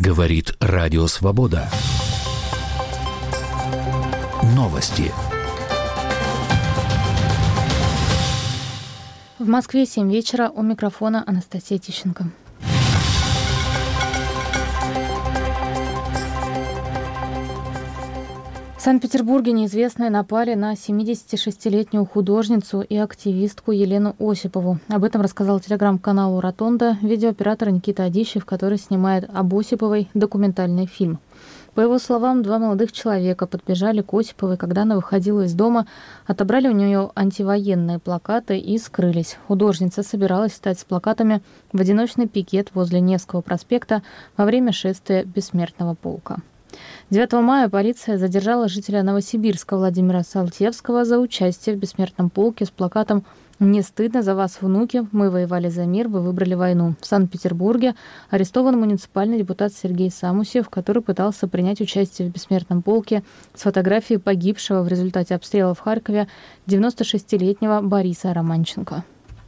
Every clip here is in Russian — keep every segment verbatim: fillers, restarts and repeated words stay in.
Говорит Радио Свобода. Новости. В Москве семь вечера, у микрофона Анастасия Тищенко. В Санкт-Петербурге неизвестные напали на семидесятишестилетнюю художницу и активистку Елену Осипову. Об этом рассказал телеграм-каналу «Ротонда» видеооператор Никита Адищев, который снимает об Осиповой документальный фильм. По его словам, два молодых человека подбежали к Осиповой, когда она выходила из дома, отобрали у нее антивоенные плакаты и скрылись. Художница собиралась встать с плакатами в одиночный пикет возле Невского проспекта во время шествия Бессмертного полка. девятого мая полиция задержала жителя Новосибирска Владимира Салтевского за участие в Бессмертном полке с плакатом «Не стыдно за вас, внуки, мы воевали за мир, вы выбрали войну». В Санкт-Петербурге арестован муниципальный депутат Сергей Самусев, который пытался принять участие в Бессмертном полке с фотографией погибшего в результате обстрела в Харькове девяностошестилетнего Бориса Романченко.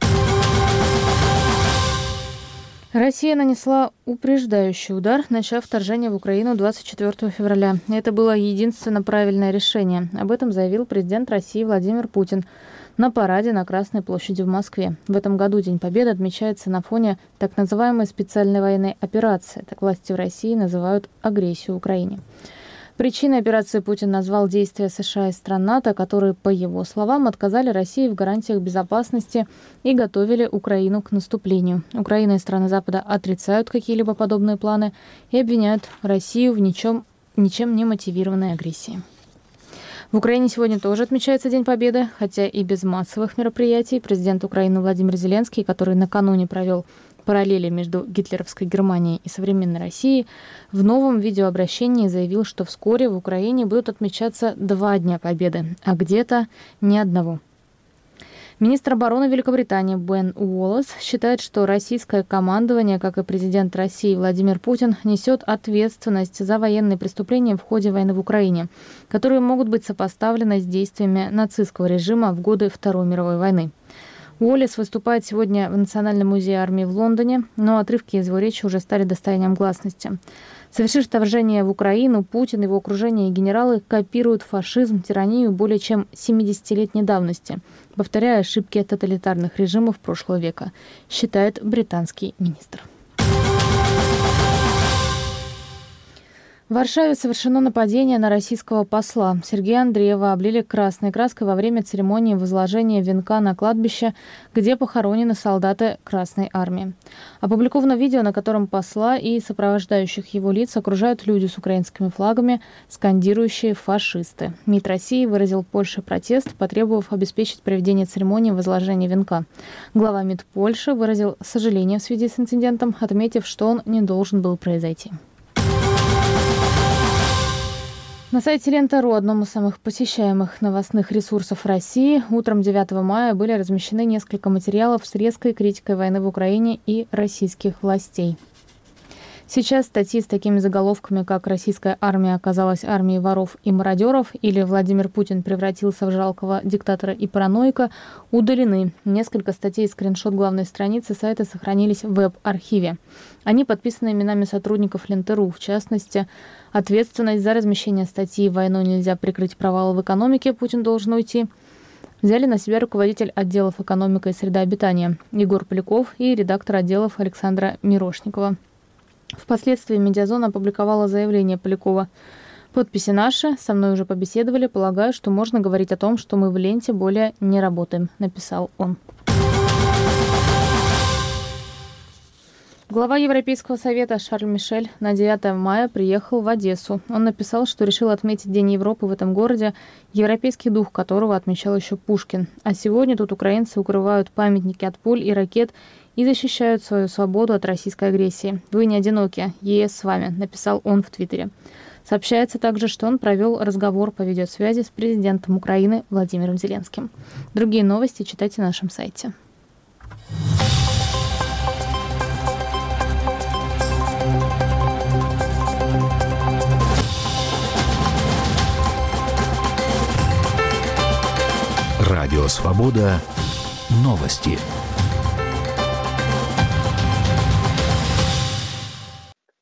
Россия нанесла упреждающий удар, начав вторжение в Украину двадцать четвёртого февраля. Это было единственно правильное решение. Об этом заявил президент России Владимир Путин на параде на Красной площади в Москве. В этом году День Победы отмечается на фоне так называемой специальной военной операции. Так власти в России называют агрессию в Украине. Причиной операции Путин назвал действия США и стран НАТО, которые, по его словам, отказали России в гарантиях безопасности и готовили Украину к наступлению. Украина и страны Запада отрицают какие-либо подобные планы и обвиняют Россию в ничем, ничем не мотивированной агрессии. В Украине сегодня тоже отмечается День Победы, хотя и без массовых мероприятий. Президент Украины Владимир Зеленский, который накануне провел параллели между гитлеровской Германией и современной Россией, в новом видеообращении заявил, что вскоре в Украине будут отмечаться два Дня Победы, а где-то ни одного. Министр обороны Великобритании Бен Уоллес считает, что российское командование, как и президент России Владимир Путин, несет ответственность за военные преступления в ходе войны в Украине, которые могут быть сопоставлены с действиями нацистского режима в годы Второй мировой войны. Уоллес выступает сегодня в Национальном музее армии в Лондоне, но отрывки из его речи уже стали достоянием гласности. Совершив вторжение в Украину, Путин, его окружение и генералы копируют фашизм, тиранию более чем семидесятилетней давности, повторяя ошибки тоталитарных режимов прошлого века, считает британский министр. В Варшаве совершено нападение на российского посла. Сергея Андреева облили красной краской во время церемонии возложения венка на кладбище, где похоронены солдаты Красной армии. Опубликовано видео, на котором посла и сопровождающих его лиц окружают люди с украинскими флагами, скандирующие «фашисты». МИД России выразил Польше протест, потребовав обеспечить проведение церемонии возложения венка. Глава МИД Польши выразил сожаление в связи с инцидентом, отметив, что он не должен был произойти. На сайте Лента.ру, одном из самых посещаемых новостных ресурсов России, утром девятого мая были размещены несколько материалов с резкой критикой войны в Украине и российских властей. Сейчас статьи с такими заголовками, как «Российская армия оказалась армией воров и мародеров» или «Владимир Путин превратился в жалкого диктатора и параноика», удалены. Несколько статей и скриншот главной страницы сайта сохранились в веб-архиве. Они подписаны именами сотрудников Ленты.ру, в частности, ответственность за размещение статьи «Войной нельзя прикрыть провалы в экономике, Путин должен уйти» взяли на себя руководитель отделов «Экономика и среда обитания» Егор Поляков и редактор отделов Александра Мирошникова. Впоследствии «Медиазона» опубликовала заявление Полякова. Подписи наши, со мной уже побеседовали, полагаю, что можно говорить о том, что мы в ленте более не работаем, написал он. Глава Европейского совета Шарль Мишель на девятое мая приехал в Одессу. Он написал, что решил отметить День Европы в этом городе, европейский дух которого отмечал еще Пушкин. А сегодня тут украинцы укрывают памятники от пуль и ракет и защищают свою свободу от российской агрессии. «Вы не одиноки, ЕС с вами», написал он в Твиттере. Сообщается также, что он провел разговор по видеосвязи с президентом Украины Владимиром Зеленским. Другие новости читайте на нашем сайте. Радио Свобода. Новости.